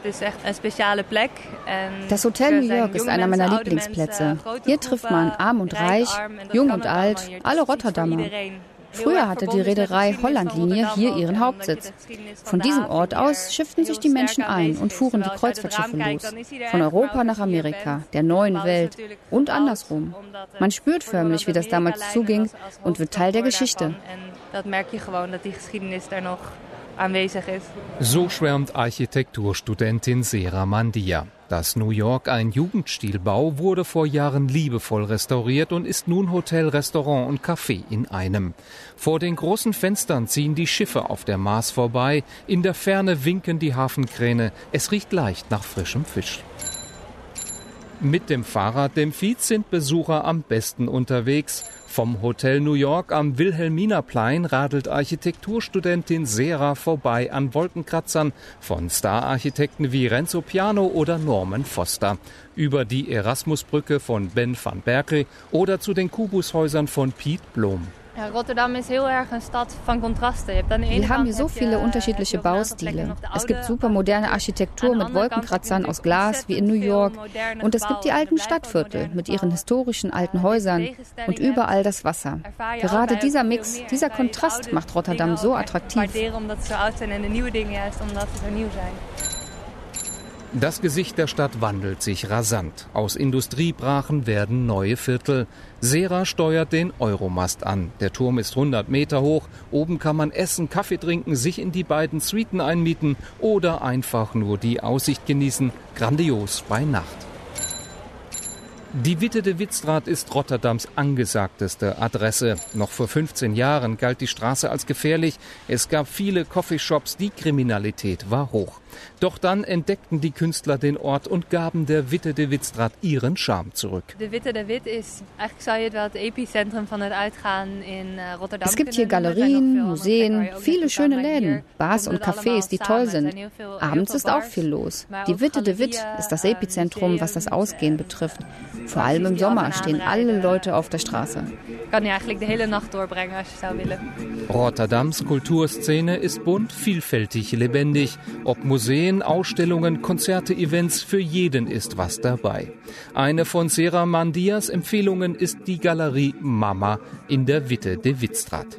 Das Hotel New York ist einer meiner Lieblingsplätze. Hier trifft man arm und reich, jung und alt, alle Rotterdammer. Früher hatte die Reederei Hollandlinie hier ihren Hauptsitz. Von diesem Ort aus schifften sich die Menschen ein und fuhren die Kreuzfahrtschiffe los. Von Europa nach Amerika, der neuen Welt und andersrum. Man spürt förmlich, wie das damals zuging und wird Teil der Geschichte. So schwärmt Architekturstudentin Sera Mandia. Das New York, ein Jugendstilbau, wurde vor Jahren liebevoll restauriert und ist nun Hotel, Restaurant und Café in einem. Vor den großen Fenstern ziehen die Schiffe auf der Maas vorbei. In der Ferne winken die Hafenkräne. Es riecht leicht nach frischem Fisch. Mit dem Fahrrad, dem Feed, sind Besucher am besten unterwegs. Vom Hotel New York am Wilhelminaplein radelt Architekturstudentin Sera vorbei an Wolkenkratzern von Stararchitekten wie Renzo Piano oder Norman Foster. Über die Erasmusbrücke von Ben van Berkel oder zu den Kubushäusern von Piet Blom. Rotterdam ist heel erg een Stadt van contrasten. Wir haben hier so viele unterschiedliche Baustile. Es gibt super moderne Architektur mit Wolkenkratzern aus Glas wie in New York. Und es gibt die alten Stadtviertel mit ihren historischen alten Häusern und überall das Wasser. Gerade dieser Mix, dieser Kontrast macht Rotterdam so attraktiv. Das Gesicht der Stadt wandelt sich rasant. Aus Industriebrachen werden neue Viertel. Sera steuert den Euromast an. Der Turm ist 100 Meter hoch. Oben kann man essen, Kaffee trinken, sich in die beiden Suiten einmieten oder einfach nur die Aussicht genießen. Grandios bei Nacht. Die Witte de Witstraat ist Rotterdams angesagteste Adresse. Noch vor 15 Jahren galt die Straße als gefährlich. Es gab viele Coffeeshops, die Kriminalität war hoch. Doch dann entdeckten die Künstler den Ort und gaben der Witte de Witstraat ihren Charme zurück. De Witte de Wit ist, eigentlich zou je het wel het epicentrum van het uitgaan in Rotterdam. Es gibt hier Galerien, Museen, viele schöne Läden, Bars und Cafés, die toll sind. Abends ist auch viel los. Die Witte de Wit ist das Epizentrum, was das Ausgehen betrifft. Vor allem im Sommer stehen alle Leute auf der Straße. Kann je eigentlich die hele Nacht doorbrengen, als je zou willen. Rotterdams Kulturszene ist bunt, vielfältig, lebendig. Ob Museen, Ausstellungen, Konzerte, Events, für jeden ist was dabei. Eine von Sera Mandias Empfehlungen ist die Galerie Mama in der Witte de Witstraat.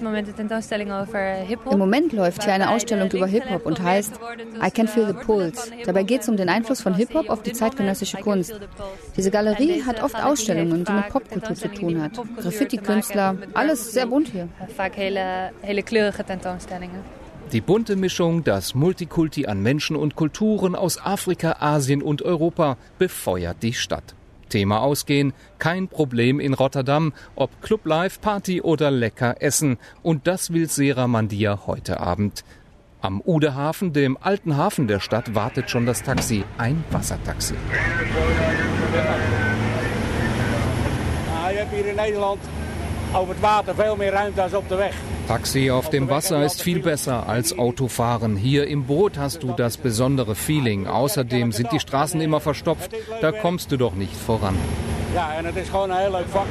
Im Moment läuft hier eine Ausstellung über Hip-Hop und heißt I Can Feel the Pulse. Dabei geht es um den Einfluss von Hip-Hop auf die zeitgenössische Kunst. Diese Galerie hat oft Ausstellungen, die mit Popkultur zu tun hat. Graffiti-Künstler, alles sehr bunt hier. Die bunte Mischung, das Multikulti an Menschen und Kulturen aus Afrika, Asien und Europa befeuert die Stadt. Thema Ausgehen, kein Problem in Rotterdam, ob Clublife, Party oder lecker essen. Und das will Sera Mandia heute Abend. Am Oudehaven, dem alten Hafen der Stadt, wartet schon das Taxi, ein Wassertaxi. Je hebt hier in Nederland over het water veel meer ruimte als op de weg. Taxi auf dem Wasser ist viel besser als Autofahren. Hier im Boot hast du das besondere Feeling. Außerdem sind die Straßen immer verstopft. Da kommst du doch nicht voran. Ja, en het is gewoon een heel leuk vak.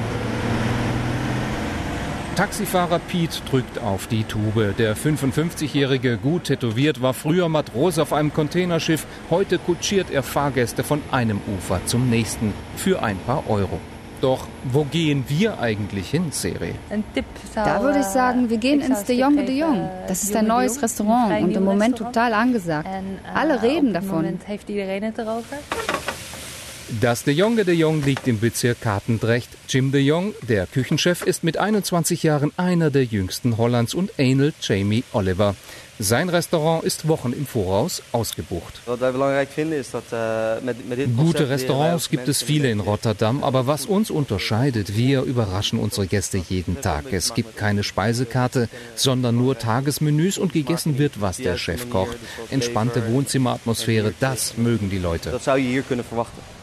Taxifahrer Piet drückt auf die Tube. Der 55-Jährige, gut tätowiert, war früher Matrose auf einem Containerschiff. Heute kutschiert er Fahrgäste von einem Ufer zum nächsten für ein paar Euro. Doch wo gehen wir eigentlich hin, Seri? Da würde ich sagen, wir gehen ins De Jonge de Jong. Das ist ein neues Restaurant und im Moment total angesagt. Alle reden davon. Das De Jonge de Jong liegt im Bezirk Katendrecht. Jim de Jong, der Küchenchef, ist mit 21 Jahren einer der jüngsten Hollands und ähnelt Jamie Oliver. Sein Restaurant ist Wochen im Voraus ausgebucht. Gute Restaurants gibt es viele in Rotterdam, aber was uns unterscheidet, wir überraschen unsere Gäste jeden Tag. Es gibt keine Speisekarte, sondern nur Tagesmenüs und gegessen wird, was der Chef kocht. Entspannte Wohnzimmeratmosphäre, das mögen die Leute.